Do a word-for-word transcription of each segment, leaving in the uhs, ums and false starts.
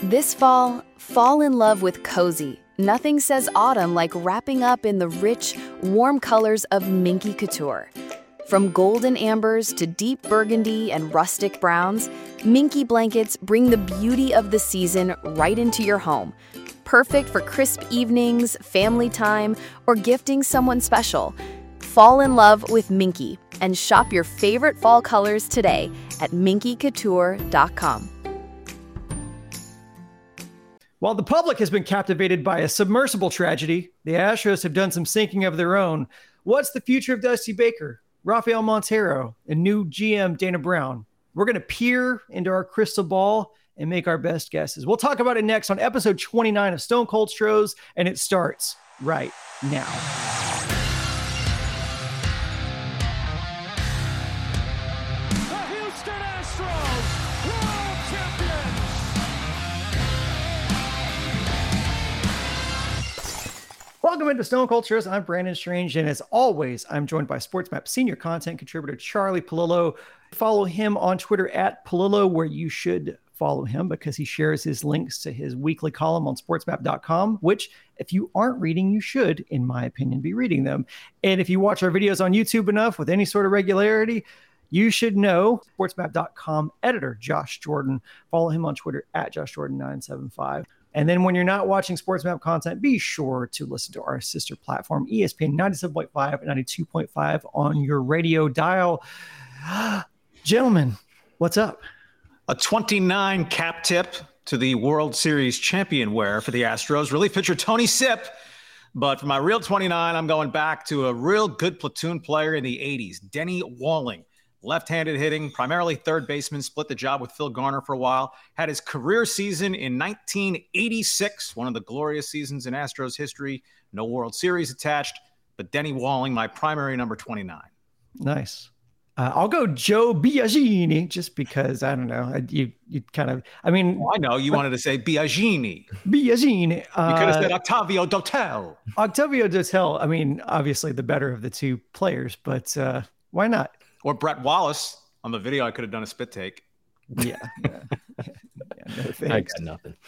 This fall, fall in love with cozy. Nothing says autumn like wrapping up in the rich, warm colors of Minky Couture. From golden ambers to deep burgundy and rustic browns, Minky blankets bring the beauty of the season right into your home. Perfect for crisp evenings, family time, or gifting someone special. Fall in love with Minky and shop your favorite fall colors today at minky couture dot com. While the public has been captivated by a submersible tragedy, the Astros have done some sinking of their own. What's the future of Dusty Baker, Rafael Montero, and new G M Dana Brown? We're going to peer into our crystal ball and make our best guesses. We'll talk about it next on episode twenty-nine of Stone Cold Stros, and it starts right now. Welcome into Stone Cold Stros. I'm Brandon Strange, and as always, I'm joined by SportsMap senior content contributor Charlie Palillo. Follow him on Twitter at Palillo, where you should follow him because he shares his links to his weekly column on sportsmap dot com, which if you aren't reading, you should, in my opinion, be reading them. And if you watch our videos on YouTube enough with any sort of regularity, you should know sportsmap dot com editor Josh Jordan. Follow him on Twitter at Josh Jordan nine seven five. And then when you're not watching SportsMap content, be sure to listen to our sister platform, E S P N ninety-seven point five and ninety-two point five on your radio dial. Gentlemen, what's up? A twenty-nine cap tip to the World Series champion wear for the Astros. Relief pitcher Tony Sipp. But for my real twenty-nine, I'm going back to a real good platoon player in the eighties, Denny Walling. Left-handed hitting, primarily third baseman, split the job with Phil Garner for a while, had his career season in nineteen eighty-six, one of the glorious seasons in Astros history. No World Series attached, but Denny Walling, my primary number twenty-nine. Nice. Uh, I'll go Joe Biagini, just because, I don't know, I, you you kind of, I mean. Oh, I know, you but, wanted to say Biagini. Biagini. Uh, you could have said Octavio Dotel. Octavio Dotel, I mean, obviously the better of the two players, but uh, why not? Or Brett Wallace. On the video, I could have done a spit take. Yeah. yeah. yeah no I got nothing.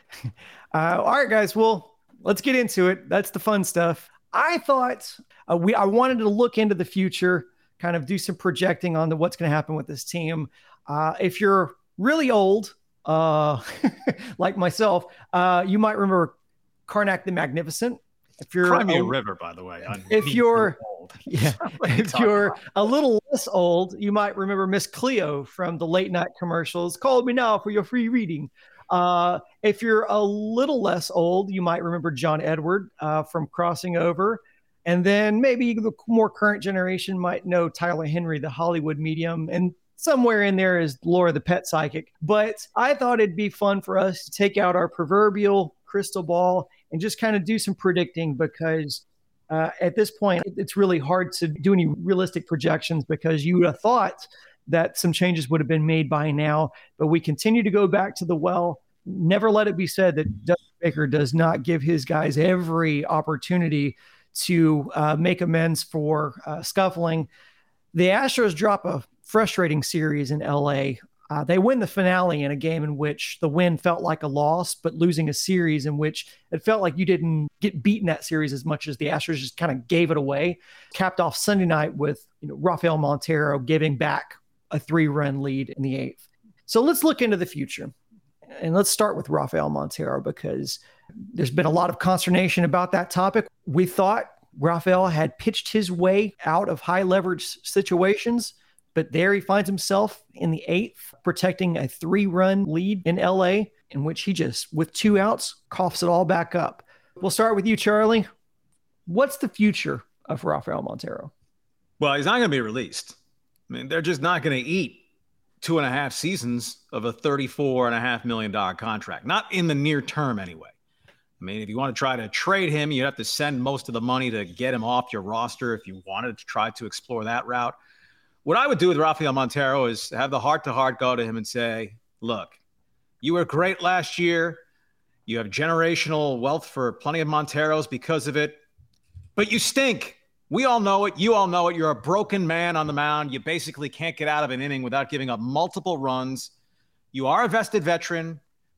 Uh, all right, guys. Well, let's get into it. That's the fun stuff. I thought uh, we I wanted to look into the future, kind of do some projecting on the, what's going to happen with this team. Uh, if you're really old, uh, like myself, uh, you might remember Karnak the Magnificent. If you're Crimea River, by the way. I'm if you're old. Yeah, if you're about? a little less old, you might remember Miss Cleo from the late night commercials. Call me now for your free reading. Uh, if you're a little less old, you might remember John Edward uh, from Crossing Over. And then maybe the more current generation might know Tyler Henry, the Hollywood medium. And somewhere in there is Laura the pet psychic. But I thought it'd be fun for us to take out our proverbial crystal ball and just kind of do some predicting, because uh, at this point, it's really hard to do any realistic projections, because you would have thought that some changes would have been made by now. But we continue to go back to the well. Never let it be said that Dusty Baker does not give his guys every opportunity to uh, make amends for uh, scuffling. The Astros drop a frustrating series in L A. Uh, they win the finale in a game in which the win felt like a loss, but losing a series in which it felt like you didn't get beaten that series as much as the Astros just kind of gave it away. Capped off Sunday night with, you know, Rafael Montero giving back a three-run lead in the eighth. So let's look into the future. And let's start with Rafael Montero, because there's been a lot of consternation about that topic. We thought Rafael had pitched his way out of high leverage situations, but there he finds himself in the eighth, protecting a three-run lead in L A, in which he just, with two outs, coughs it all back up. We'll start with you, Charlie. What's the future of Rafael Montero? Well, he's not going to be released. I mean, they're just not going to eat two and a half seasons of a thirty-four and a half million dollar contract. Not in the near term, anyway. I mean, if you want to try to trade him, you'd have to send most of the money to get him off your roster if you wanted to try to explore that route. What I would do with Rafael Montero is have the heart-to-heart go to him and say, look, you were great last year. You have generational wealth for plenty of Monteros because of it. But you stink. We all know it. You all know it. You're a broken man on the mound. You basically can't get out of an inning without giving up multiple runs. You are a vested veteran.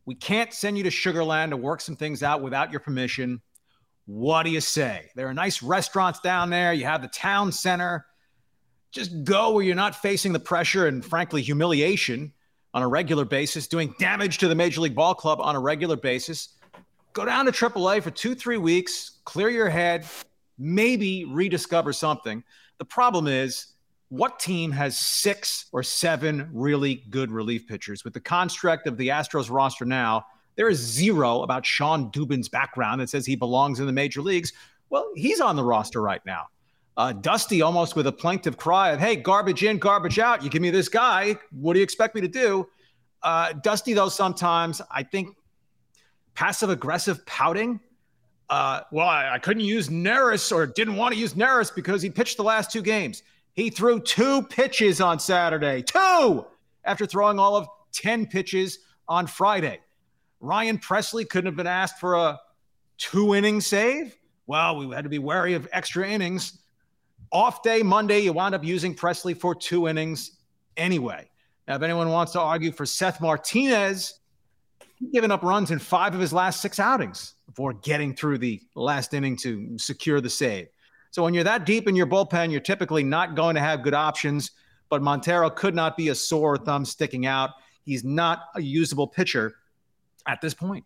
We can't send you to Sugar Land to work some things out without your permission. What do you say? There are nice restaurants down there. You have the town center. Just go where you're not facing the pressure and, frankly, humiliation on a regular basis, doing damage to the Major League Ball Club on a regular basis. Go down to triple A for two, three weeks, clear your head, maybe rediscover something. The problem is, what team has six or seven really good relief pitchers? With the construct of the Astros roster now, there is zero about Sean Dubin's background that says he belongs in the major leagues. Well, he's on the roster right now. Uh, Dusty almost with a plaintive cry of, hey, garbage in, garbage out. You give me this guy. What do you expect me to do? Uh, Dusty, though, sometimes I think passive-aggressive pouting. Uh, well, I, I couldn't use Neris or didn't want to use Neris because he pitched the last two games. He threw two pitches on Saturday. Two! After throwing all of ten pitches on Friday. Ryan Pressly couldn't have been asked for a two-inning save? Well, we had to be wary of extra innings. Off day Monday, you wound up using Pressly for two innings anyway. Now, if anyone wants to argue for Seth Martinez, he's given up runs in five of his last six outings before getting through the last inning to secure the save. So when you're that deep in your bullpen, you're typically not going to have good options, but Montero could not be a sore thumb sticking out. He's not a usable pitcher at this point.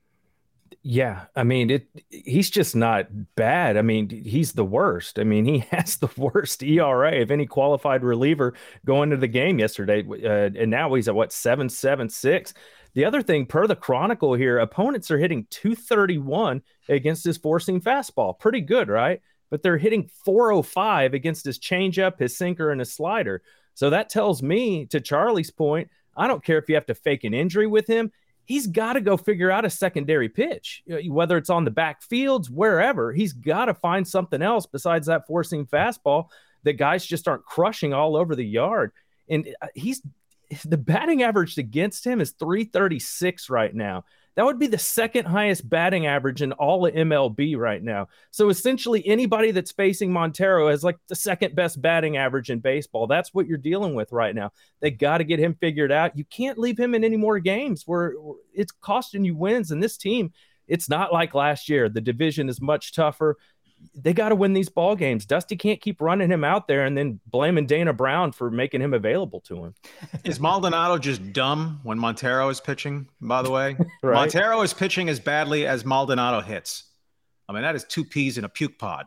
Yeah, I mean, it. he's just not bad. I mean, he's the worst. I mean, he has the worst E R A of any qualified reliever going to the game yesterday. Uh, and now he's at, what, seven seven six? The other thing, per the Chronicle here, opponents are hitting two thirty-one against his four-seam fastball. Pretty good, right? But they're hitting four oh five against his changeup, his sinker, and his slider. So that tells me, to Charlie's point, I don't care if you have to fake an injury with him. He's got to go figure out a secondary pitch, whether it's on the backfields, wherever. He's got to find something else besides that four-seam fastball that guys just aren't crushing all over the yard. And he's the batting average against him is three thirty-six right now. That would be the second highest batting average in all of M L B right now. So essentially anybody that's facing Montero has like the second best batting average in baseball. That's what you're dealing with right now. They got to get him figured out. You can't leave him in any more games where it's costing you wins. And this team, it's not like last year. The division is much tougher. They got to win these ball games. Dusty can't keep running him out there and then blaming Dana Brown for making him available to him. Is Maldonado just dumb when Montero is pitching, by the way? Right? Montero is pitching as badly as Maldonado hits. I mean, that is two peas in a puke pod.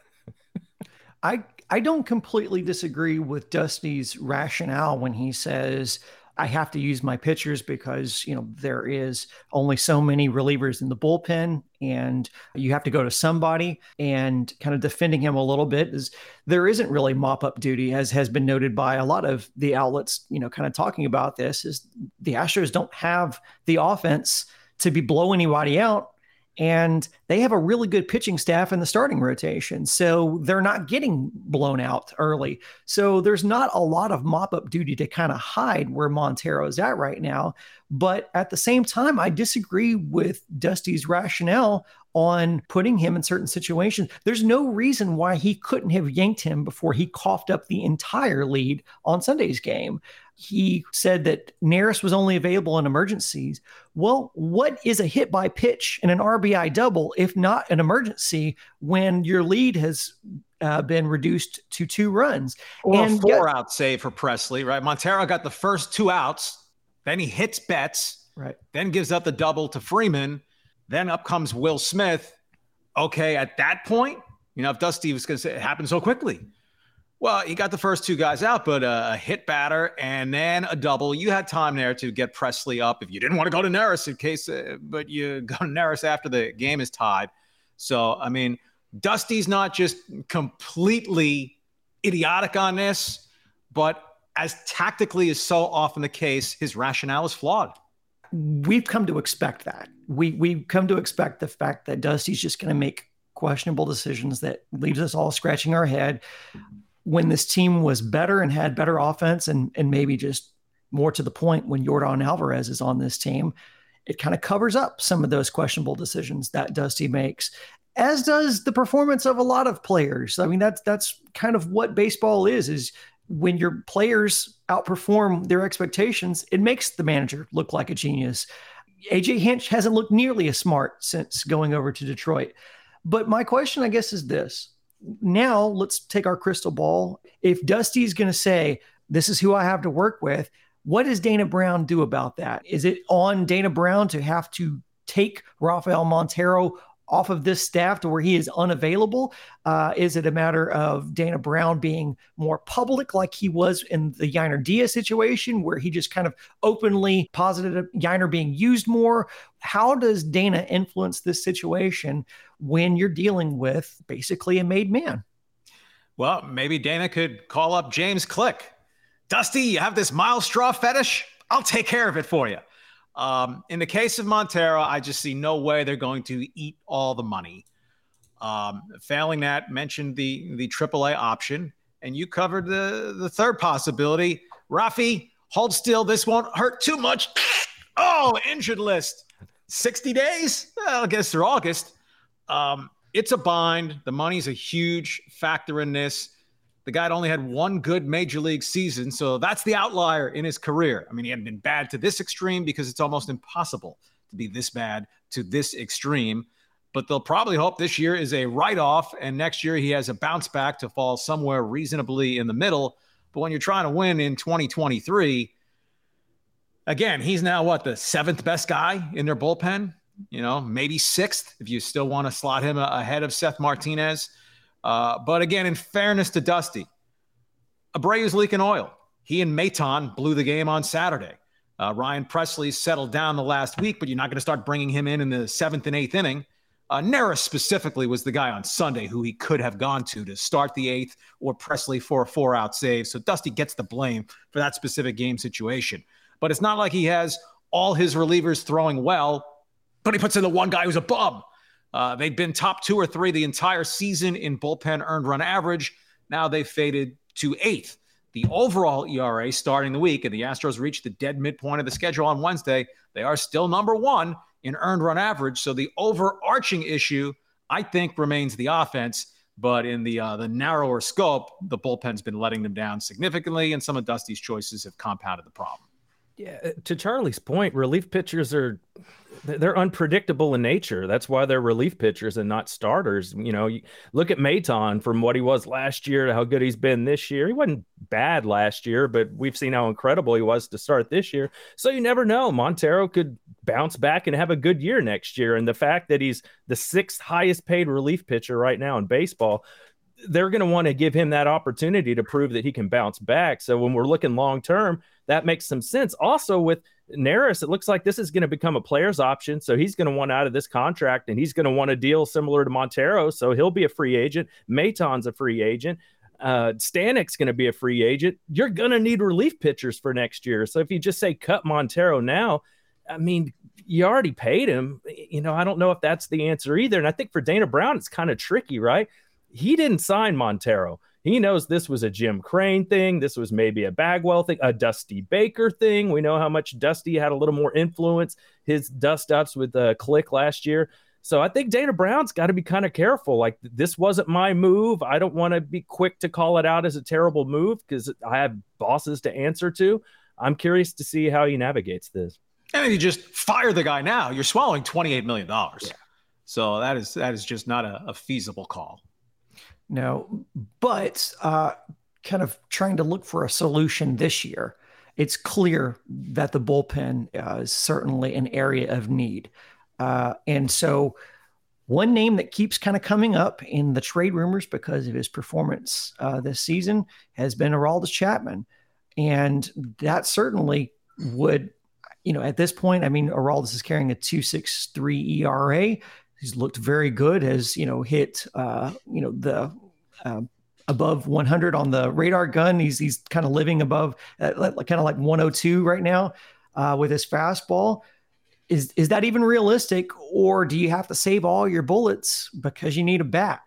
I I don't completely disagree with Dusty's rationale when he says, I have to use my pitchers because, you know, there is only so many relievers in the bullpen and you have to go to somebody. And kind of defending him a little bit is there isn't really mop up duty, as has been noted by a lot of the outlets, you know, kind of talking about this, is the Astros don't have the offense to be blow anybody out. And they have a really good pitching staff in the starting rotation. So they're not getting blown out early. So there's not a lot of mop-up duty to kind of hide where Montero is at right now. But at the same time, I disagree with Dusty's rationale on putting him in certain situations. There's no reason why he couldn't have yanked him before he coughed up the entire lead on Sunday's game. He said that Neris was only available in emergencies. Well, what is a hit by pitch and an R B I double, if not an emergency, when your lead has uh, been reduced to two runs? Or and a four-out save for Pressly, right? Montero got the first two outs, then he hits Betts, right? Then gives up the double to Freeman. Then up comes Will Smith. Okay, at that point, you know, if Dusty was going to say it happened so quickly. Well, he got the first two guys out, but a hit batter and then a double. You had time there to get Pressly up if you didn't want to go to Neris in case, uh, but you go to Neris after the game is tied. So, I mean, Dusty's not just completely idiotic on this, but as tactically is so often the case, his rationale is flawed. We've come to expect that. We, we've come to expect the fact that Dusty's just going to make questionable decisions that leaves us all scratching our head. When this team was better and had better offense and, and maybe just more to the point when Yordan Alvarez is on this team, it kind of covers up some of those questionable decisions that Dusty makes, as does the performance of a lot of players. I mean, that's, that's kind of what baseball is, is when your players outperform their expectations, it makes the manager look like a genius. A J Hinch hasn't looked nearly as smart since going over to Detroit. But my question, I guess, is this. Now let's take our crystal ball. If Dusty's going to say, this is who I have to work with, what does Dana Brown do about that? Is it on Dana Brown to have to take Rafael Montero off of this staff to where he is unavailable? Uh, is it a matter of Dana Brown being more public like he was in the Yainer Diaz situation where he just kind of openly posited Yainer being used more? How does Dana influence this situation when you're dealing with basically a made man? Well, maybe Dana could call up James Click. Dusty, you have this Miles Straw fetish? I'll take care of it for you. Um, in the case of Montero, I just see no way they're going to eat all the money. Um, failing that, mentioned the the triple A option, and you covered the, the third possibility. Rafi, hold still. This won't hurt too much. Oh, injured list. sixty days? Well, I guess through August. Um, it's a bind. The money's a huge factor in this. The guy only had one good major league season, so that's the outlier in his career. I mean, he hadn't been bad to this extreme because it's almost impossible to be this bad to this extreme. But they'll probably hope this year is a write-off, and next year he has a bounce back to fall somewhere reasonably in the middle. But when you're trying to win in twenty twenty-three, again, he's now, what, the seventh best guy in their bullpen? You know, maybe sixth if you still want to slot him ahead of Seth Martinez. Uh, but again, in fairness to Dusty, Abreu's leaking oil. He and Maton blew the game on Saturday. Uh, Ryan Presley settled down the last week, but you're not going to start bringing him in in the seventh and eighth inning. Uh, Neris specifically was the guy on Sunday who he could have gone to to start the eighth, or Presley for a four-out save. So Dusty gets the blame for that specific game situation. But it's not like he has all his relievers throwing well, but he puts in the one guy who's a bum. Uh, they've been top two or three the entire season in bullpen earned run average. Now they've faded to eighth. The overall E R A starting the week, and the Astros reached the dead midpoint of the schedule on Wednesday, they are still number one in earned run average. So the overarching issue, I think, remains the offense. But in the uh, the narrower scope, the bullpen's been letting them down significantly, and some of Dusty's choices have compounded the problem. Yeah, to Charlie's point, relief pitchers are they're unpredictable in nature. That's why they're relief pitchers and not starters. You know, you look at Maton from what he was last year to how good he's been this year. He wasn't bad last year, but we've seen how incredible he was to start this year. So you never know. Montero could bounce back and have a good year next year. And the fact that he's the sixth highest paid relief pitcher right now in baseball, they're going to want to give him that opportunity to prove that he can bounce back. So when we're looking long term, that makes some sense. Also with Neris, it looks like this is going to become a player's option. So he's going to want out of this contract, and he's going to want a deal similar to Montero. So he'll be a free agent. Maton's a free agent. Uh, Stanek's going to be a free agent. You're going to need relief pitchers for next year. So if you just say cut Montero now, I mean, you already paid him. You know, I don't know if that's the answer either. And I think for Dana Brown, it's kind of tricky, right? He didn't sign Montero. He knows this was a Jim Crane thing. This was maybe a Bagwell thing, a Dusty Baker thing. We know how much Dusty had a little more influence, his dust-ups with uh, Click last year. So I think Dana Brown's got to be kind of careful. Like, this wasn't my move. I don't want to be quick to call it out as a terrible move because I have bosses to answer to. I'm curious to see how he navigates this. And if you just fire the guy now, you're swallowing twenty-eight million dollars. Yeah. So that is that is just not a, a feasible call. No, but uh, kind of trying to look for a solution this year, it's clear that the bullpen uh, is certainly an area of need. Uh, and so one name that keeps kind of coming up in the trade rumors because of his performance uh, this season has been Aroldis Chapman. And that certainly would, you know, at this point, I mean, Aroldis is carrying a two point six three E R A. He's looked very good, has, you know, hit, uh, you know, the uh, above one hundred on the radar gun. He's he's kind of living above, uh, kind of like one oh two right now uh, with his fastball. Is is that even realistic, or do you have to save all your bullets because you need a bat?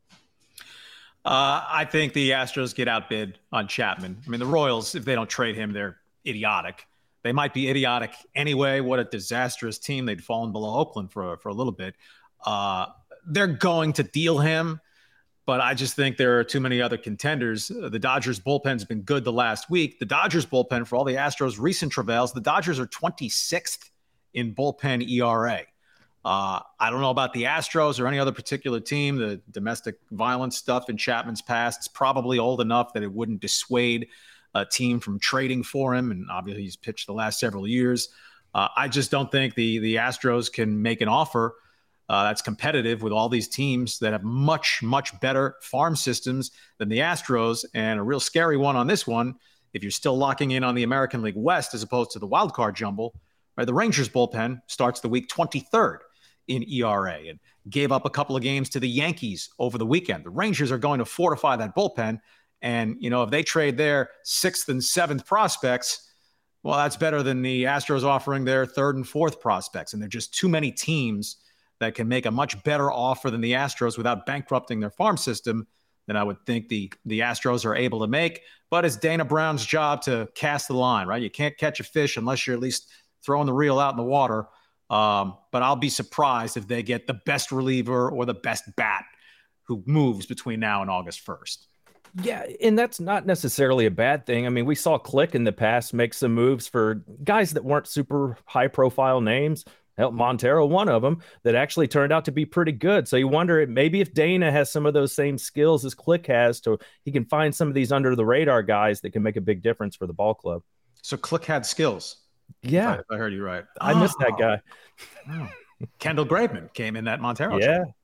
Uh, I think the Astros get outbid on Chapman. I mean, the Royals, if they don't trade him, they're idiotic. They might be idiotic anyway. What a disastrous team. They'd fallen below Oakland for, for a little bit. Uh, they're going to deal him, but I just think there are too many other contenders. Uh, the Dodgers bullpen's been good the last week. The Dodgers bullpen, for all the Astros' recent travails, the Dodgers are twenty-sixth in bullpen E R A. Uh, I don't know about the Astros or any other particular team. The domestic violence stuff in Chapman's past is probably old enough that it wouldn't dissuade a team from trading for him. And obviously he's pitched the last several years. Uh, I just don't think the, the Astros can make an offer uh, that's competitive with all these teams that have much, much better farm systems than the Astros. And a real scary one on this one, if you're still locking in on the American League West as opposed to the wild card jumble, right? The Rangers bullpen starts the week twenty-third in E R A and gave up a couple of games to the Yankees over the weekend. The Rangers are going to fortify that bullpen. And, you know, if they trade their sixth and seventh prospects, well, that's better than the Astros offering their third and fourth prospects. And there are just too many teams that can make a much better offer than the Astros without bankrupting their farm system than I would think the, the Astros are able to make. But it's Dana Brown's job to cast the line, right? You can't catch a fish unless you're at least throwing the reel out in the water. Um, but I'll be surprised if they get the best reliever or the best bat who moves between now and August first. Yeah, and that's not necessarily a bad thing. I mean, we saw Click in the past make some moves for guys that weren't super high-profile names. Hell, Montero, one of them, that actually turned out to be pretty good. So you wonder maybe if Dana has some of those same skills as Click has, to he can find some of these under-the-radar guys that can make a big difference for the ball club. So Click had skills. Yeah. If I, if I heard you right. I oh. missed that guy. Oh. Kendall Graveman came in that Montero. Yeah. Trade.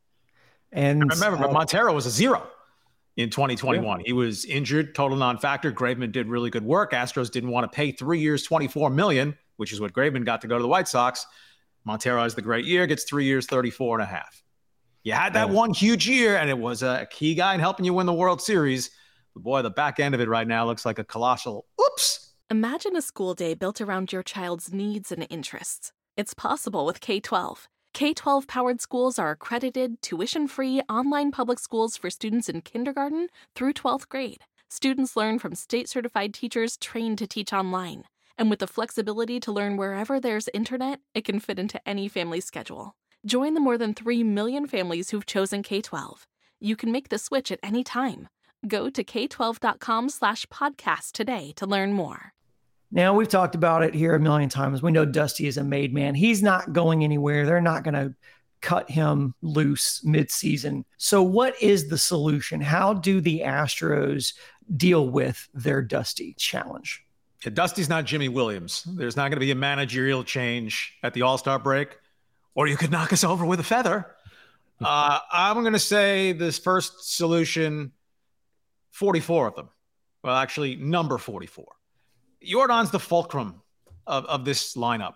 And I remember, uh, but Montero was a zero in twenty twenty-one. Yeah. He was injured, total non-factor. Graveman did really good work. Astros didn't want to pay three years, twenty-four million dollars, which is what Graveman got to go to the White Sox. Montero has the great year, gets three years, thirty-four and a half. You had that yeah. one huge year, and it was a key guy in helping you win the World Series. But boy, the back end of it right now looks like a colossal oops. Imagine a school day built around your child's needs and interests. It's possible with K twelve. K twelve-powered schools are accredited, tuition-free, online public schools for students in kindergarten through twelfth grade. Students learn from state-certified teachers trained to teach online. And with the flexibility to learn wherever there's internet, it can fit into any family schedule. Join the more than three million families who've chosen K twelve. You can make the switch at any time. Go to k twelve dot com slash podcast today to learn more. Now, we've talked about it here a million times. We know Dusty is a made man. He's not going anywhere. They're not going to cut him loose midseason. So what is the solution? How do the Astros deal with their Dusty challenge? Yeah, Dusty's not Jimmy Williams. There's not going to be a managerial change at the All-Star break, or you could knock us over with a feather. Uh, I'm going to say this first solution, forty-four of them. Well, actually, number forty-four. Yordan's the fulcrum of, of this lineup.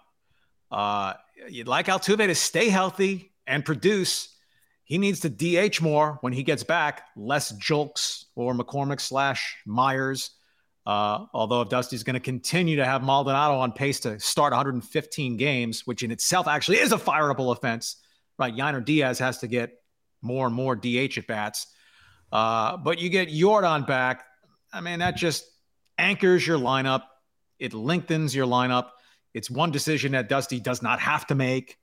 Uh, you'd like Altuve to stay healthy and produce. He needs to D H more when he gets back, less Julks or McCormick slash Myers. Uh, although if Dusty's going to continue to have Maldonado on pace to start one hundred fifteen games, which in itself actually is a fireable offense, right? Yainer Diaz has to get more and more D H at bats. Uh, but you get Yordan back. I mean, that just anchors your lineup. It lengthens your lineup. It's one decision that Dusty does not have to make.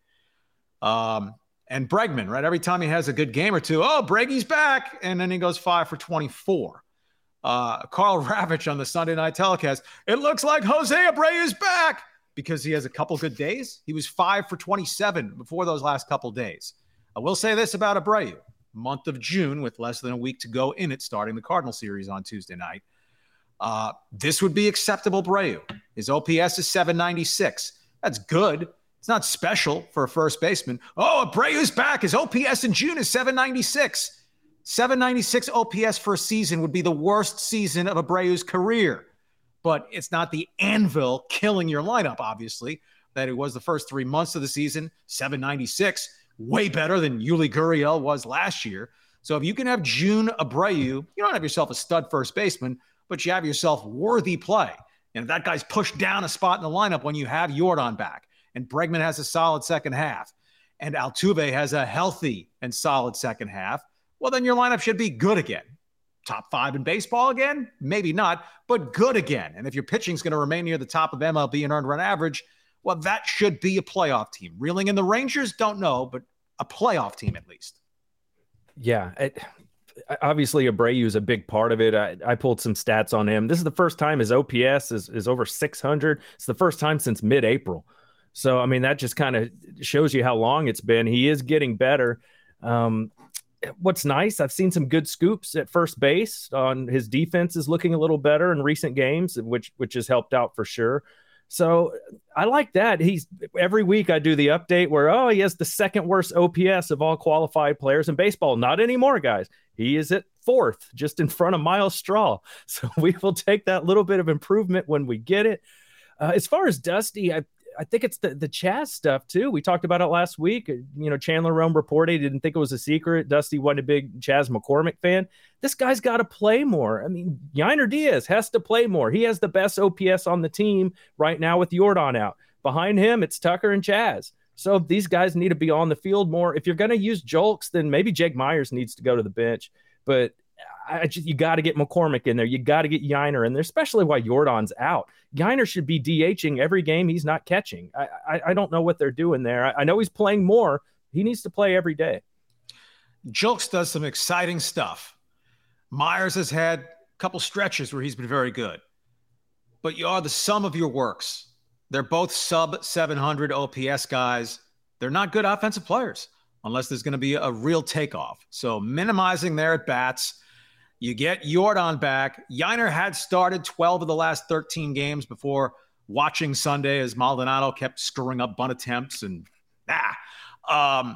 Um, and Bregman, right? Every time he has a good game or two, oh, Breggy's back. And then he goes five for twenty-four. Uh, Carl Ravitch on the Sunday night telecast, it looks like Jose Abreu is back because he has a couple good days. He was five for twenty-seven before those last couple days. I will say this about Abreu. Month of June with less than a week to go in it, starting the Cardinal series on Tuesday night. Uh, this would be acceptable Abreu. His O P S is seven ninety-six. That's good. It's not special for a first baseman. Oh, Abreu's back. His O P S in June is seven ninety-six. seven ninety-six O P S for a season would be the worst season of Abreu's career. But it's not the anvil killing your lineup, obviously, that it was the first three months of the season. seven ninety-six, way better than Yuli Gurriel was last year. So if you can have June Abreu, you don't have yourself a stud first baseman, but you have yourself worthy play. And if that guy's pushed down a spot in the lineup when you have Yordan back, and Bregman has a solid second half, and Altuve has a healthy and solid second half, well, then your lineup should be good again. Top five in baseball again? Maybe not, but good again. And if your pitching's going to remain near the top of M L B and earned run average, well, that should be a playoff team. Reeling in the Rangers, don't know, but a playoff team at least. Yeah, it, obviously Abreu is a big part of it. I, I pulled some stats on him. This is the first time his O P S is, is over six hundred. It's the first time since mid-April. So, I mean, that just kind of shows you how long it's been. He is getting better. Um, what's nice, I've seen some good scoops at first base. On his defense is looking a little better in recent games, which which has helped out for sure. So I like that. He's every week I do the update where, oh, he has the second worst O P S of all qualified players in baseball. Not anymore, guys. He is at fourth, just in front of Miles Straw. So we will take that little bit of improvement when we get it. Uh, as far as Dusty, I I think it's the, the Chas stuff too. We talked about it last week. You know, Chandler Rome reported, he didn't think it was a secret. Dusty wasn't a big Chas McCormick fan. This guy's got to play more. I mean, Yainer Diaz has to play more. He has the best O P S on the team right now with Yordan out. Behind him, it's Tucker and Chas. So these guys need to be on the field more. If you're going to use Julks, then maybe Jake Myers needs to go to the bench. But I just, you got to get McCormick in there. You got to get Yainer in there, especially while Yordan's out. Yainer should be DHing every game he's not catching. I, I, I don't know what they're doing there. I, I know he's playing more. He needs to play every day. Julks does some exciting stuff. Myers has had a couple stretches where he's been very good. But you are the sum of your works. They're both sub seven hundred O P S guys. They're not good offensive players unless there's going to be a real takeoff. So minimizing their at-bats. You get Yordan back. Yainer had started twelve of the last thirteen games before watching Sunday as Maldonado kept screwing up bunt attempts and ah. Um,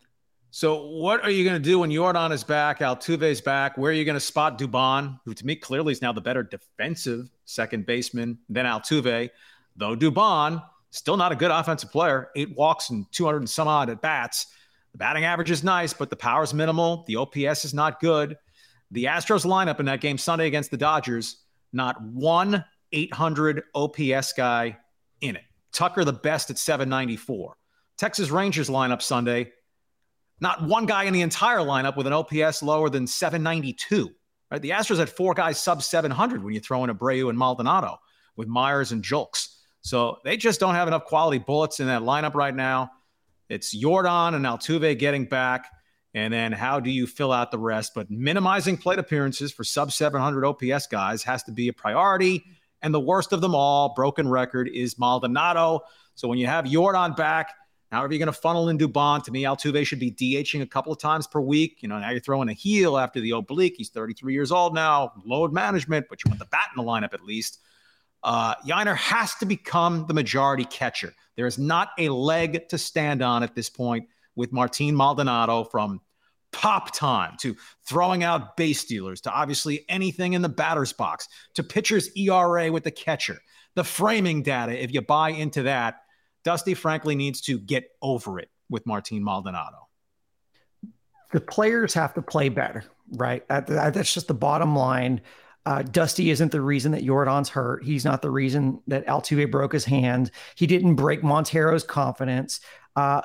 so what are you going to do when Yordan is back, Altuve's back? Where are you going to spot Dubon, who to me clearly is now the better defensive second baseman than Altuve, though Dubon, still not a good offensive player, eight walks and two hundred and some odd at bats. The batting average is nice, but the power is minimal. The O P S is not good. The Astros lineup in that game Sunday against the Dodgers, not one eight hundred O P S guy in it. Tucker the best at seven ninety-four. Texas Rangers lineup Sunday, not one guy in the entire lineup with an O P S lower than seven ninety-two. Right? The Astros had four guys sub seven hundred when you throw in Abreu and Maldonado with Myers and Julks. So they just don't have enough quality bullets in that lineup right now. It's Yordan and Altuve getting back. And then how do you fill out the rest? But minimizing plate appearances for sub seven hundred O P S guys has to be a priority. And the worst of them all, broken record, is Maldonado. So when you have Yordan back, however you're going to funnel in Dubon, to me, Altuve should be DHing a couple of times per week. You know, now you're throwing a heel after the oblique. He's thirty-three years old now, load management, but you want the bat in the lineup at least. Uh, Yainer has to become the majority catcher. There is not a leg to stand on at this point with Martin Maldonado, from pop time to throwing out base stealers to obviously anything in the batter's box to pitcher's E R A with the catcher, the framing data. If you buy into that, Dusty frankly needs to get over it with Martin Maldonado. The players have to play better, right? That, that, that's just the bottom line. Uh, Dusty isn't the reason that Yordan's hurt. He's not the reason that Altuve broke his hand. He didn't break Montero's confidence. Uh,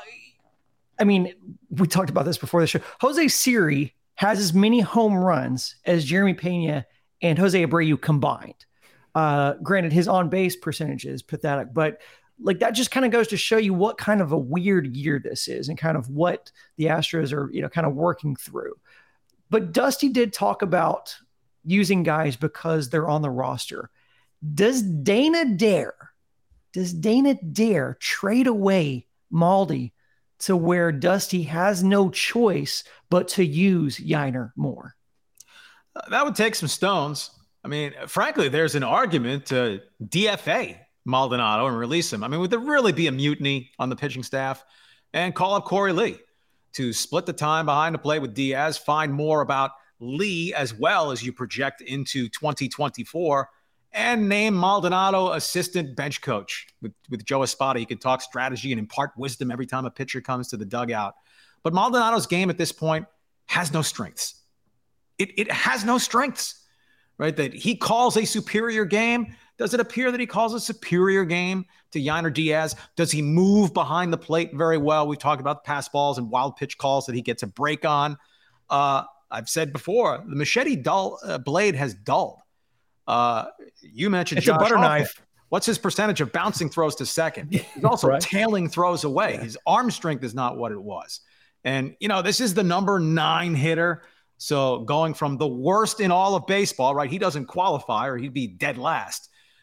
I mean, we talked about this before the show. Jose Siri has as many home runs as Jeremy Pena and Jose Abreu combined. Uh, granted, his on-base percentage is pathetic, but like that just kind of goes to show you what kind of a weird year this is and kind of what the Astros are, you know, kind of working through. But Dusty did talk about using guys because they're on the roster. Does Dana dare, does Dana dare trade away Maldi to where Dusty has no choice but to use Yainer more? Uh, that would take some stones. I mean, frankly, there's an argument to D F A Maldonado and release him. I mean, would there really be a mutiny on the pitching staff? And call up Corey Lee to split the time behind the plate with Diaz, find more about Lee as well as you project into twenty twenty-four, and name Maldonado assistant bench coach with, with Joe Espada. He can talk strategy and impart wisdom every time a pitcher comes to the dugout. But Maldonado's game at this point has no strengths. It, it has no strengths, right? That he calls a superior game. Does it appear that he calls a superior game to Yainer Diaz? Does he move behind the plate very well? We've talked about pass balls and wild pitch calls that he gets a break on. Uh, I've said before, the machete dull, uh, blade has dulled. Uh, you mentioned it's Josh a butter Hoffman. knife. What's his percentage of bouncing throws to second? He's also Right. tailing throws away. Yeah. His arm strength is not what it was. And, you know, this is the number nine hitter. So going from the worst in all of baseball, right? He doesn't qualify or he'd be dead last.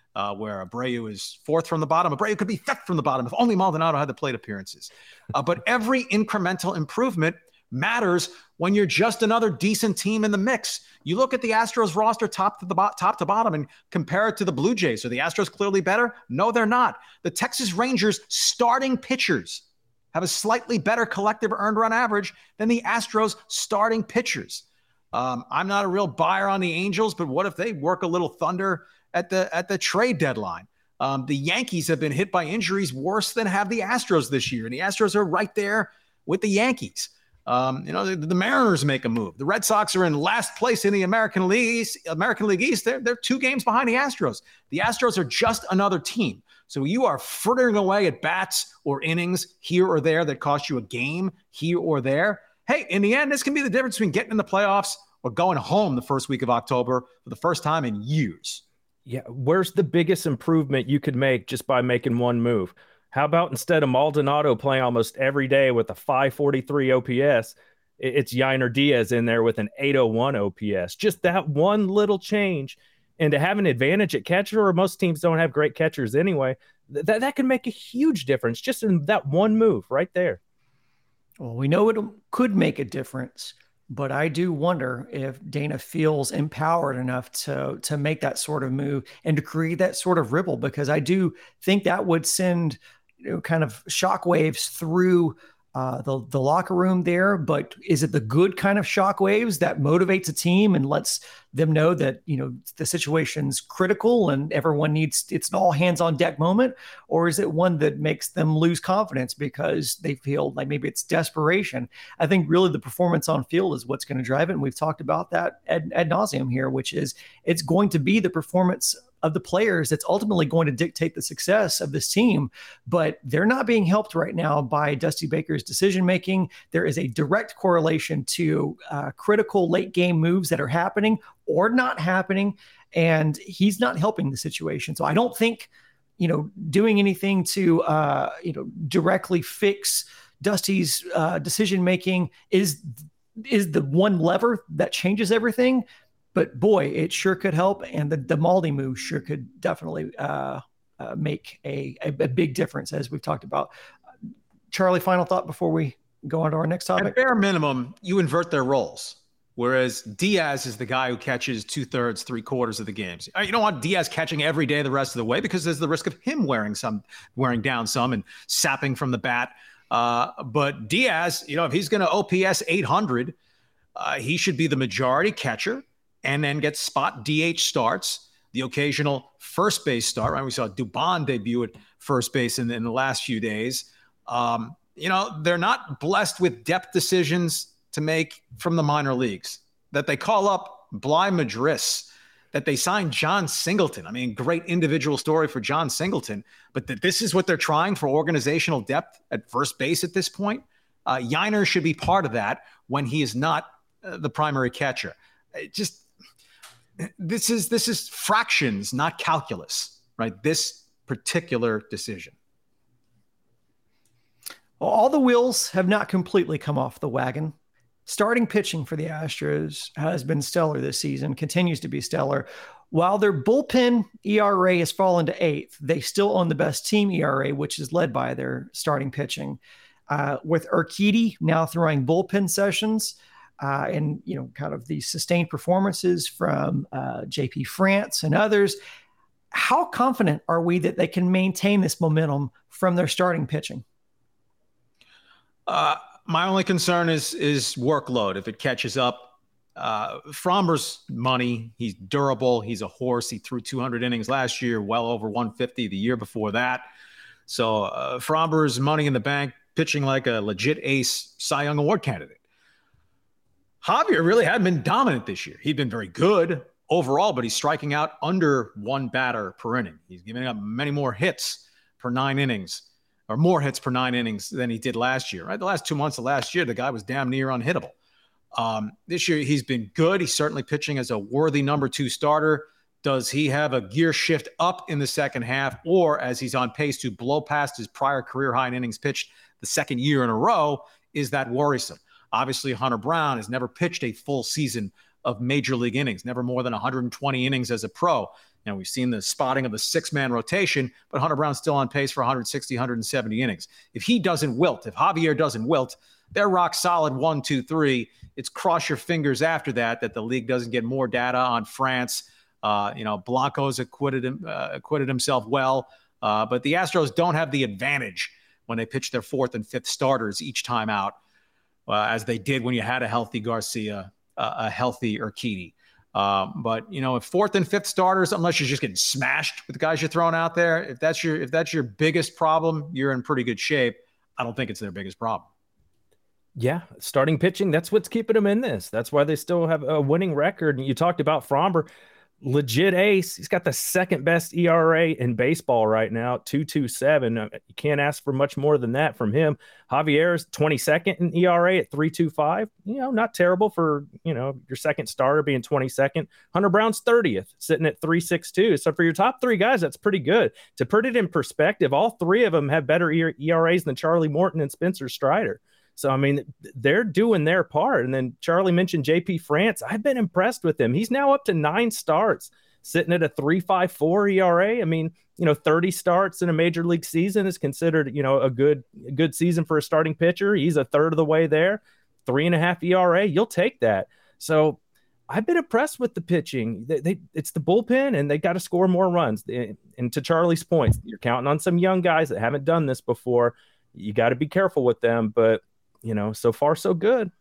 uh, where Abreu is fourth from the bottom. Abreu could be fifth from the bottom if only Maldonado had the plate appearances. Uh, but every incremental improvement matters when you're just another decent team in the mix. You look at the Astros roster top to the bo- top to bottom and compare it to the Blue Jays. Are the Astros clearly better? No, they're not. The Texas Rangers starting pitchers have a slightly better collective earned run average than the Astros starting pitchers. Um, I'm not a real buyer on the Angels, but what if they work a little thunder at the at the trade deadline? Um, the Yankees have been hit by injuries worse than have the Astros this year, and the Astros are right there with the Yankees. Um, you know, the, the Mariners make a move. The Red Sox are in last place in the American League East. American League East. They're, they're two games behind the Astros. The Astros are just another team. So you are frittering away at bats or innings here or there that cost you a game here or there. Hey, in the end, this can be the difference between getting in the playoffs or going home the first week of October for the first time in years. Yeah, where's the biggest improvement you could make just by making one move? How about instead of Maldonado playing almost every day with a five forty-three O P S, it's Yainer Diaz in there with an eight oh one O P S? Just that one little change. And to have an advantage at catcher, or most teams don't have great catchers anyway, th- that, that can make a huge difference just in that one move right there. Well, we know it could make a difference, but I do wonder if Dana feels empowered enough to, to make that sort of move and to create that sort of ripple, because I do think that would send, you know, kind of shockwaves through uh, the, the locker room there. But is it the good kind of shockwaves that motivates a team and lets them know that, you know, the situation's critical and everyone needs, it's an all hands on deck moment? Or is it one that makes them lose confidence because they feel like maybe it's desperation? I think really the performance on field is what's going to drive it. And we've talked about that ad, ad nauseum here, which is it's going to be the performance of the players that's ultimately going to dictate the success of this team. But they're not being helped right now by Dusty Baker's decision-making. There is a direct correlation to uh, critical late game moves that are happening or not happening, and he's not helping the situation. So I don't think, you know, doing anything to, uh, you know, directly fix Dusty's uh, decision-making is, is the one lever that changes everything. But boy, it sure could help, and the, the Maldi move sure could definitely uh, uh, make a, a, a big difference, as we've talked about. Charlie, final thought before we go on to our next topic? At bare minimum, you invert their roles, whereas Diaz is the guy who catches two-thirds, three-quarters of the games. You don't want Diaz catching every day the rest of the way because there's the risk of him wearing some, wearing down some and sapping from the bat. Uh, but Diaz, you know, if he's going to O P S eight hundred, uh, he should be the majority catcher, and then get spot D H starts, the occasional first base start. Right? We saw Dubon debut at first base in, in the last few days. Um, you know, they're not blessed with depth decisions to make from the minor leagues, that they call up Bly Madris, that they signed John Singleton. I mean, great individual story for John Singleton, but that this is what they're trying for organizational depth at first base at this point. Uh, Yainer should be part of that when he is not uh, the primary catcher. It just, This is this is fractions, not calculus, right? This particular decision. Well, all the wheels have not completely come off the wagon. Starting pitching for the Astros has been stellar this season, continues to be stellar. While their bullpen E R A has fallen to eighth, they still own the best team E R A, which is led by their starting pitching. Uh, with Urquidy now throwing bullpen sessions, Uh, and, you know, kind of the sustained performances from uh, J P France and others, how confident are we that they can maintain this momentum from their starting pitching? Uh, my only concern is is workload. If it catches up, uh, Framber's money. He's durable. He's a horse. He threw two hundred innings last year, well over one fifty the year before that. So uh, Framber's money in the bank, pitching like a legit ace Cy Young Award candidate. Javier really hadn't been dominant this year. He'd been very good overall, but he's striking out under one batter per inning. He's giving up many more hits per nine innings, or more hits per nine innings than he did last year. Right, the last two months of last year, the guy was damn near unhittable. Um, this year, he's been good. He's certainly pitching as a worthy number two starter. Does he have a gear shift up in the second half, or as he's on pace to blow past his prior career high in innings pitched the second year in a row? Is that worrisome? Obviously, Hunter Brown has never pitched a full season of major league innings, never more than one hundred twenty innings as a pro. You know, we've seen the spotting of the six-man rotation, but Hunter Brown's still on pace for one hundred sixty, one hundred seventy innings. If he doesn't wilt, if Javier doesn't wilt, they're rock solid one, two, three. It's cross your fingers after that that the league doesn't get more data on France. Uh, you know, Blanco's acquitted, him, uh, acquitted himself well, uh, but the Astros don't have the advantage when they pitch their fourth and fifth starters each time out, uh, as they did when you had a healthy Garcia, uh, a healthy Urquidy. Um, but you know, if fourth and fifth starters, unless you're just getting smashed with the guys you're throwing out there, if that's your if that's your biggest problem, you're in pretty good shape. I don't think it's their biggest problem. Yeah, starting pitching, that's what's keeping them in this. That's why they still have a winning record. And you talked about Framber, legit ace. He's got the second best E R A in baseball right now, two point two seven. You can't ask for much more than that from him. Javier's twenty-second in E R A at three point two five. You know, not terrible for, you know, your second starter being twenty-second. Hunter Brown's thirtieth, sitting at three point six two. So for your top three guys, that's pretty good. To put it in perspective, all three of them have better E R As than Charlie Morton and Spencer Strider. So, I mean, they're doing their part. And then Charlie mentioned J P France. I've been impressed with him. He's now up to nine starts, sitting at a three point five four E R A. I mean, you know, thirty starts in a major league season is considered, you know, a good a good season for a starting pitcher. He's a third of the way there, three and a half E R A. You'll take that. So I've been impressed with the pitching. They, they, it's the bullpen, and they got to score more runs. And to Charlie's point, you're counting on some young guys that haven't done this before. You got to be careful with them, but you know, so far so good.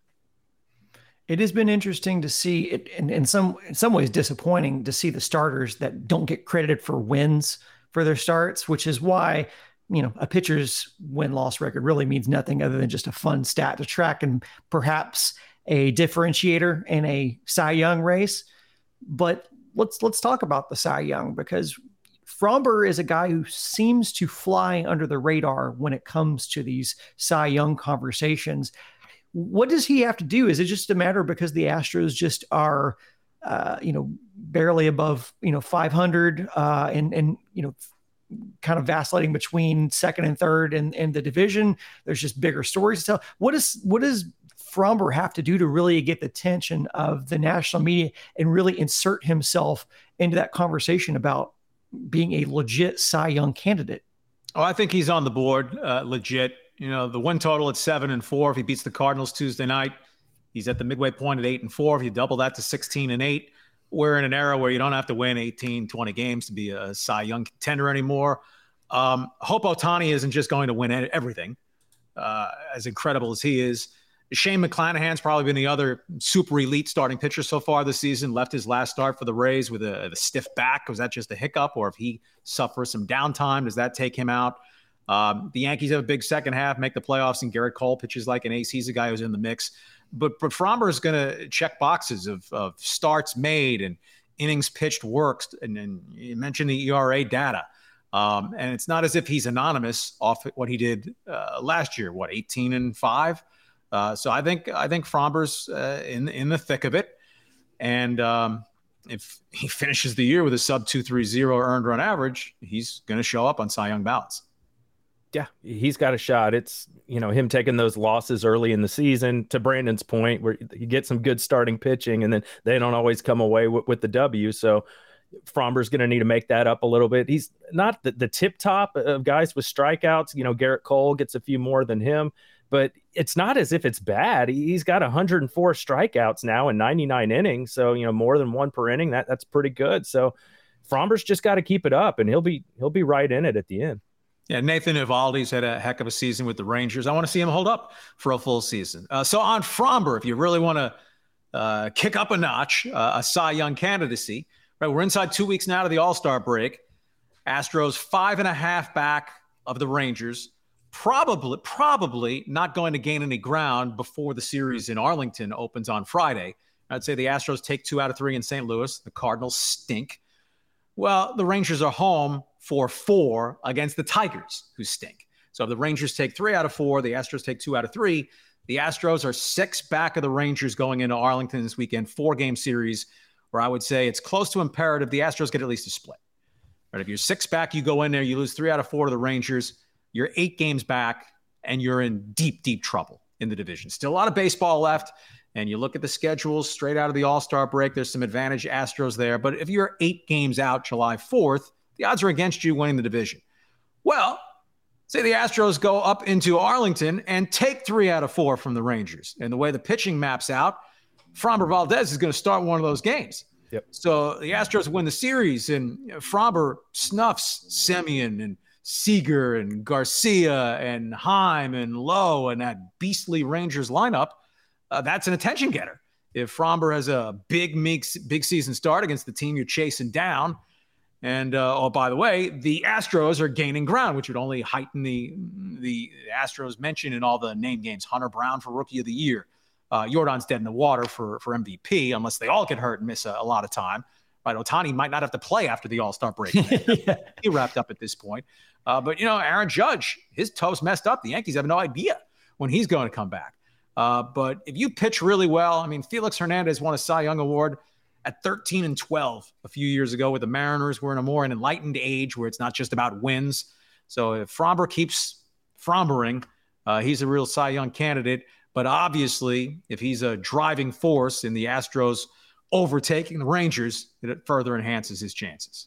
It has been interesting to see it, and in some in some ways disappointing to see the starters that don't get credited for wins for their starts, which is why, you know, a pitcher's win-loss record really means nothing other than just a fun stat to track and perhaps a differentiator in a Cy Young race. But let's let's talk about the Cy Young, because Framber is a guy who seems to fly under the radar when it comes to these Cy Young conversations. What does he have to do? Is it just a matter because the Astros just are, uh, you know, barely above, you know, five hundred uh, and, and, you know, kind of vacillating between second and third in, in the division? There's just bigger stories to tell. What is, what does Framber have to do to really get the attention of the national media and really insert himself into that conversation about being a legit Cy Young candidate? Oh, I think he's on the board, uh, legit. You know, the win total at seven and four. If he beats the Cardinals Tuesday night, he's at the midway point at eight and four. If you double that to sixteen and eight, we're in an era where you don't have to win eighteen, twenty games to be a Cy Young contender anymore. Um, hope Ohtani isn't just going to win everything, uh, as incredible as he is. Shane McClanahan's probably been the other super elite starting pitcher so far this season. Left his last start for the Rays with a, a stiff back. Was that just a hiccup? Or if he suffers some downtime, does that take him out? Um, the Yankees have a big second half, make the playoffs, and Garrett Cole pitches like an ace. He's a guy who's in the mix. But, but Framber is going to check boxes of, of starts made and innings pitched works. And, and you mentioned the E R A data. Um, and it's not as if he's anonymous off what he did uh, last year, what, eighteen and five? Uh, so I think I think Framber's uh, in in the thick of it, and um, if he finishes the year with a sub two three zero earned run average, he's going to show up on Cy Young ballots. Yeah, he's got a shot. It's, you know, him taking those losses early in the season, to Brandon's point, where you get some good starting pitching, and then they don't always come away with, with the W. So Framber's going to need to make that up a little bit. He's not the, the tip top of guys with strikeouts. You know, Garrett Cole gets a few more than him. But it's not as if it's bad. He's got one hundred four strikeouts now in ninety-nine innings. So, you know, more than one per inning. That that's pretty good. So Framber's just got to keep it up, and he'll be he'll be right in it at the end. Yeah, Nathan Eovaldi's had a heck of a season with the Rangers. I want to see him hold up for a full season. Uh, so on Framber, if you really want to uh, kick up a notch, uh, a Cy Young candidacy, right? We're inside two weeks now to the All-Star break. Astros five and a half back of the Rangers. Probably, probably not going to gain any ground before the series in Arlington opens on Friday. I'd say the Astros take two out of three in Saint Louis. The Cardinals stink. Well, the Rangers are home for four against the Tigers, who stink. So if the Rangers take three out of four, the Astros take two out of three. The Astros are six back of the Rangers going into Arlington this weekend, four-game series, where I would say it's close to imperative the Astros get at least a split. Right? If you're six back, you go in there, you lose three out of four to the Rangers. You're eight games back, and you're in deep, deep trouble in the division. Still a lot of baseball left, And you look at the schedules straight out of the All-Star break, there's some advantage Astros there. But if you're eight games out July fourth, the odds are against you winning the division. Well, say the Astros go up into Arlington and take three out of four from the Rangers. And the way the pitching maps out, Framber Valdez is going to start one of those games. Yep. So the Astros win the series, and you know, Framber snuffs Semien and Seager and Garcia and Heim and Lowe and that beastly Rangers lineup. Uh, that's an attention getter. If Framber has a big, big, big season start against the team you're chasing down, and uh, oh, by the way, the Astros are gaining ground, which would only heighten the the Astros mention in all the name games. Hunter Brown for Rookie of the Year. Uh, Jordan's dead in the water for, for M V P, unless they all get hurt and miss a, a lot of time. Right? Ohtani might not have to play after the All-Star break. Yeah. He wrapped up at this point. Uh, but, you know, Aaron Judge, his toe's messed up. The Yankees have no idea when he's going to come back. Uh, but if you pitch really well, I mean, Felix Hernandez won a Cy Young Award at thirteen and twelve a few years ago with the Mariners. We're in a more an enlightened age where it's not just about wins. So if Framber keeps Frambering, uh, he's a real Cy Young candidate. But obviously, if he's a driving force in the Astros overtaking the Rangers, it further enhances his chances.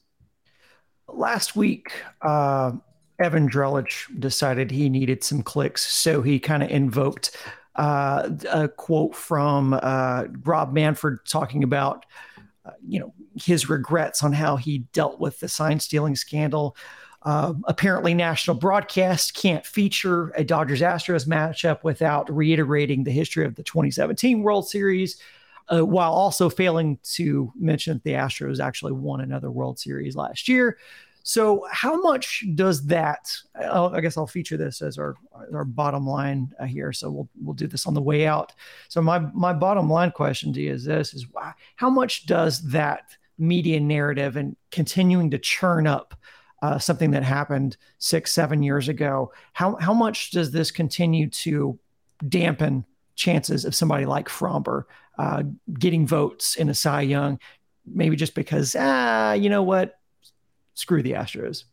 Last week, uh, Evan Drellich decided he needed some clicks, so he kind of invoked uh, a quote from uh, Rob Manfred talking about, uh, you know, his regrets on how he dealt with the sign stealing scandal. Uh, apparently, national broadcast can't feature a Dodgers-Astros matchup without reiterating the history of the twenty seventeen World Series, uh, while also failing to mention that the Astros actually won another World Series last year. So how much does that, I guess I'll feature this as our, our bottom line uh, here. So we'll, we'll do this on the way out. So my, my bottom line question to you is this, is how much does that media narrative and continuing to churn up uh, something that happened six, seven years ago, how, how much does this continue to dampen chances of somebody like Framber uh, getting votes in a Cy Young, maybe just because, ah, you know what? Screw the Astros.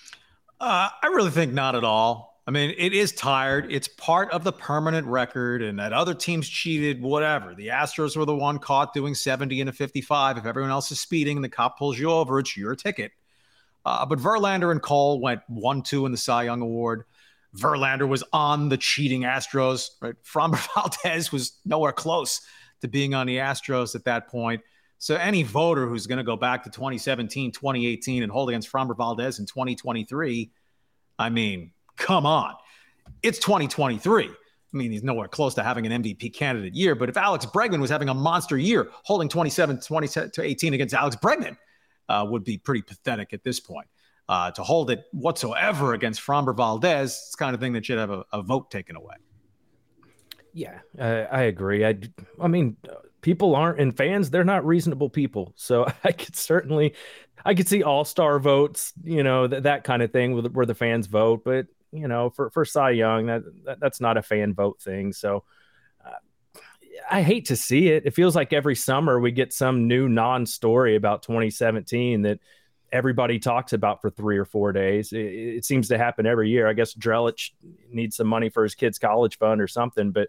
Uh, I really think not at all. I mean, it is tired. It's part of the permanent record, and that other teams cheated, whatever. The Astros were the one caught doing seventy and a fifty-five. If everyone else is speeding and the cop pulls you over, it's your ticket. Uh, but Verlander and Cole went one two in the Cy Young Award. Verlander was on the cheating Astros. Right? Framber Valdez was nowhere close to being on the Astros at that point. So any voter who's going to go back to twenty seventeen, twenty eighteen and hold against Framber Valdez in twenty twenty-three, I mean, come on. It's twenty twenty-three. I mean, he's nowhere close to having an M V P candidate year. But if Alex Bregman was having a monster year, holding twenty-seven, twenty to eighteen against Alex Bregman uh, would be pretty pathetic at this point. Uh, to hold it whatsoever against Framber Valdez, it's the kind of thing that should have a, a vote taken away. Yeah, uh, I agree. I, I mean, people aren't, and fans, they're not reasonable people. So I could certainly, I could see all-star votes, you know, th- that kind of thing where the, where the fans vote. But, you know, for, for Cy Young, that, that that's not a fan vote thing. So uh, I hate to see it. It feels like every summer we get some new non-story about twenty seventeen that everybody talks about for three or four days. It, it seems to happen every year. I guess Drellich needs some money for his kid's college fund or something, but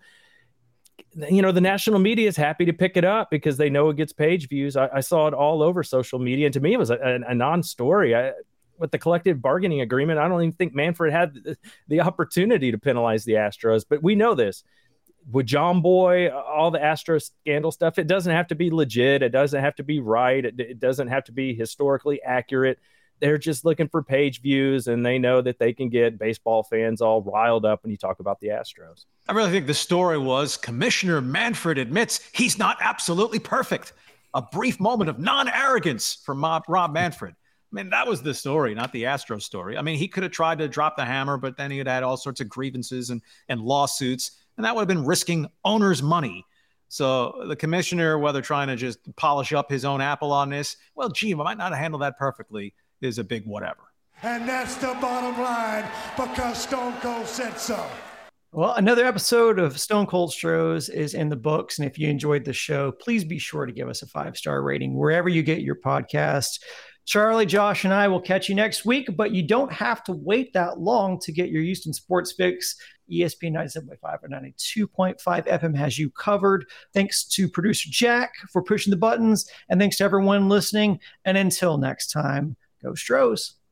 you know, the national media is happy to pick it up because they know it gets page views. I, I saw it all over social media, and to me, it was a, a, a non-story. I, with the collective bargaining agreement, I don't even think Manfred had the, the opportunity to penalize the Astros, but we know this. With John Boy, all the Astros scandal stuff, it doesn't have to be legit. It doesn't have to be right. It, it doesn't have to be historically accurate. They're just looking for page views, and they know that they can get baseball fans all riled up when you talk about the Astros. I really think the story was Commissioner Manfred admits he's not absolutely perfect. A brief moment of non-arrogance from Rob Manfred. I mean, that was the story, not the Astros story. I mean, he could have tried to drop the hammer, but then he had had all sorts of grievances and, and lawsuits, and that would have been risking owners' money. So the commissioner, whether trying to just polish up his own apple on this, well, gee, I might not have handled that perfectly, is a big whatever. And that's the bottom line, because Stone Cold said so. Well, another episode of Stone Cold Stros is in the books. And if you enjoyed the show, please be sure to give us a five-star rating wherever you get your podcasts. Charlie, Josh, and I will catch you next week, but you don't have to wait that long to get your Houston sports fix. E S P N ninety-seven point five or ninety-two point five F M has you covered. Thanks to producer Jack for pushing the buttons, and thanks to everyone listening. And until next time, go Stros.